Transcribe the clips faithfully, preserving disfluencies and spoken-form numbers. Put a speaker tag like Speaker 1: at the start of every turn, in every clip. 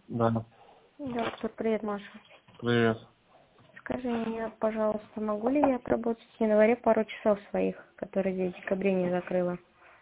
Speaker 1: Да,
Speaker 2: Доктор, привет, Маша.
Speaker 1: привет.
Speaker 2: Скажи мне, пожалуйста, могу ли я отработать в январе пару часов своих, которые я в декабре не закрыла?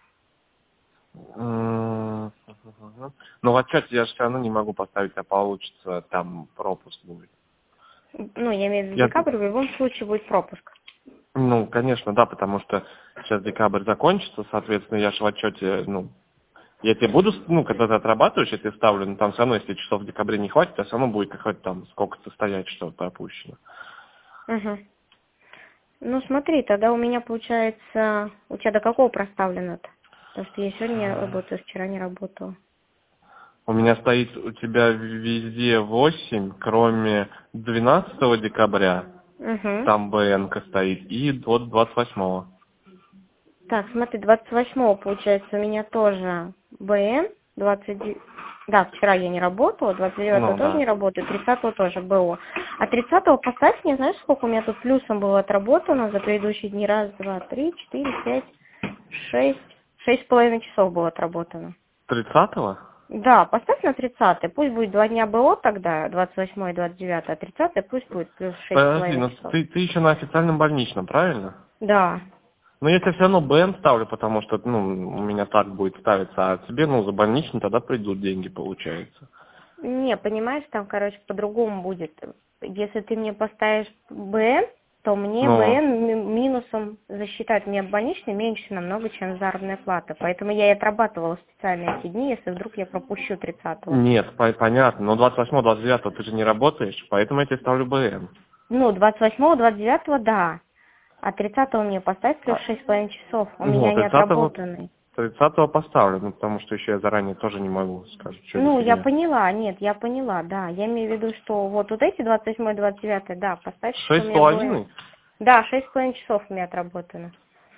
Speaker 1: М, Ну, в отчете я же все равно не могу поставить, а получится, там пропуск будет.
Speaker 2: Ну, я имею в виду
Speaker 1: Я,
Speaker 2: декабрь, в любом случае будет пропуск.
Speaker 1: ну, конечно, да, потому что сейчас декабрь закончится, соответственно, я же в отчете, ну, я тебе буду, ну, когда ты отрабатываешь, я тебе ставлю, но там все равно, если часов в декабре не хватит, то все равно будет какой-то там сколько-то стоять, что пропущено.
Speaker 2: Угу. Ну, смотри, тогда у меня получается... У тебя до какого проставлено-то? Потому что я сегодня не работаю, вчера не работала.
Speaker 1: У меня стоит у тебя везде восемь, кроме двенадцатого декабря,
Speaker 2: Угу.
Speaker 1: там БН-ка стоит, и до двадцать восьмого.
Speaker 2: Так, смотри, двадцать восьмого, получается, у меня тоже БН, двадцать девятого... Да, вчера я не работала, двадцать девятого
Speaker 1: Ну,
Speaker 2: тоже
Speaker 1: да.
Speaker 2: не работаю, тридцатого тоже БО. А тридцатого поставь мне, знаешь, сколько у меня тут плюсом было отработано за предыдущие дни? Раз, два, три, четыре, пять, шесть. Шесть с половиной часов было отработано.
Speaker 1: Тридцатого?
Speaker 2: Да, поставь на тридцатое. Пусть будет два дня БО тогда, двадцать восьмое и двадцать девятое, а тридцатое пусть будет плюс шесть с
Speaker 1: Подожди,
Speaker 2: половиной
Speaker 1: ну
Speaker 2: часов.
Speaker 1: ты, ты еще на официальном больничном, правильно?
Speaker 2: Да.
Speaker 1: Ну, я тебе все равно БН ставлю, потому что, ну, у меня так будет ставиться, а тебе, ну, за больничный тогда придут деньги, получается.
Speaker 2: Не, понимаешь, там, короче, по-другому будет. Если ты мне поставишь БН, то мне
Speaker 1: Ну,
Speaker 2: БН ми- минусом засчитать мне больничный меньше намного, чем заработная плата. Поэтому я и отрабатывала специально эти дни, если вдруг я пропущу тридцатого.
Speaker 1: нет, по- понятно, но двадцать восьмого, двадцать девятого ты же не работаешь, поэтому я тебе ставлю БН.
Speaker 2: Ну, двадцать восьмого, двадцать девятого, да. А тридцатого мне поставь плюс
Speaker 1: А,
Speaker 2: шесть с половиной часов. У
Speaker 1: ну,
Speaker 2: меня не
Speaker 1: тридцатого,
Speaker 2: отработанный.
Speaker 1: тридцатого поставлю, ну, потому что еще я заранее тоже не могу, скажу, что за
Speaker 2: Ну, я
Speaker 1: фигня.
Speaker 2: поняла, нет, я поняла, да. Я имею в виду, что вот, вот эти двадцать восьмое, двадцать девятое, да, поставь, что у
Speaker 1: Шесть с
Speaker 2: меня БН.
Speaker 1: половиной?
Speaker 2: Да, шесть с половиной часов у меня отработано.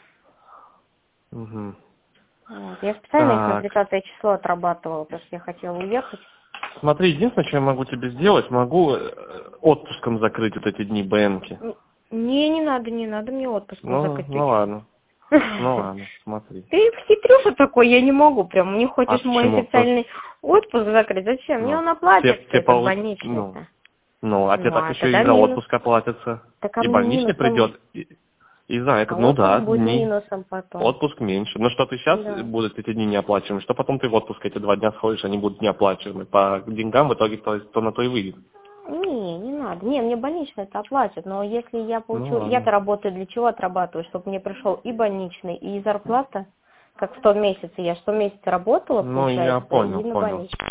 Speaker 1: Угу.
Speaker 2: Вот. Я специально их на
Speaker 1: Так,
Speaker 2: тридцатое число отрабатывала, потому что я хотела уехать.
Speaker 1: смотри, единственное, что я могу тебе сделать, могу э, отпуском закрыть вот эти дни БНки.
Speaker 2: М, Не, не надо, не надо мне отпуском
Speaker 1: Ну,
Speaker 2: закрыть. Ты
Speaker 1: ну
Speaker 2: чё?
Speaker 1: ладно, ну ладно, смотри.
Speaker 2: Ты хитрюха такой, я не могу прям. Не
Speaker 1: А
Speaker 2: хочешь мой
Speaker 1: почему? По-
Speaker 2: официальный отпуск закрыть? Зачем? Мне
Speaker 1: Ну,
Speaker 2: он
Speaker 1: те,
Speaker 2: оплатится,
Speaker 1: те
Speaker 2: этот
Speaker 1: получ... ну,
Speaker 2: больничный-то.
Speaker 1: ну, а тебе
Speaker 2: Ну,
Speaker 1: так
Speaker 2: а
Speaker 1: еще и
Speaker 2: тогда
Speaker 1: за
Speaker 2: минус.
Speaker 1: отпуск оплатится.
Speaker 2: Так а
Speaker 1: И
Speaker 2: мне
Speaker 1: больничный
Speaker 2: минусом.
Speaker 1: придет, и, и за это,
Speaker 2: А
Speaker 1: ну
Speaker 2: отпуск
Speaker 1: да,
Speaker 2: будет
Speaker 1: дни,
Speaker 2: минусом потом.
Speaker 1: отпуск меньше. Но что ты сейчас
Speaker 2: Да.
Speaker 1: будут эти дни неоплачиваемые, что потом ты в отпуск эти два дня сходишь, они будут неоплачиваемые. По деньгам в итоге то, то на то и выйдет.
Speaker 2: Не, не надо. Не, мне больничный это оплатят, но если я
Speaker 1: Ну
Speaker 2: получу...
Speaker 1: ладно.
Speaker 2: Я-то работаю для чего отрабатываю? Чтобы мне пришел и больничный, и зарплата, как в том месяце. Я в том месяце работала,
Speaker 1: Ну, я
Speaker 2: получается,
Speaker 1: понял,
Speaker 2: и на
Speaker 1: понял.
Speaker 2: больничный.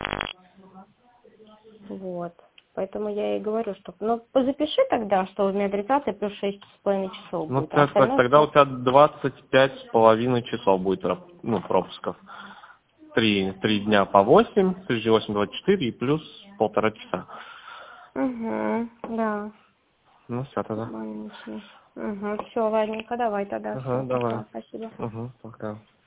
Speaker 2: Вот. Поэтому я и говорю, что... Ну, запиши тогда, что у меня тридцатое плюс шесть с половиной часов
Speaker 1: Ну,
Speaker 2: будет, а
Speaker 1: так, так,
Speaker 2: остальное
Speaker 1: тогда у
Speaker 2: все...
Speaker 1: тебя двадцать пять с половиной часов будет, раб- ну, пропусков. Три, три дня по восемь, трижды восемь, двадцать четыре и плюс полтора часа.
Speaker 2: Угу, да.
Speaker 1: Ну, все тогда.
Speaker 2: Больничный. Угу, все, ладненько, давай тогда,
Speaker 1: Ага,
Speaker 2: все,
Speaker 1: давай.
Speaker 2: пока, спасибо.
Speaker 1: Угу, пока.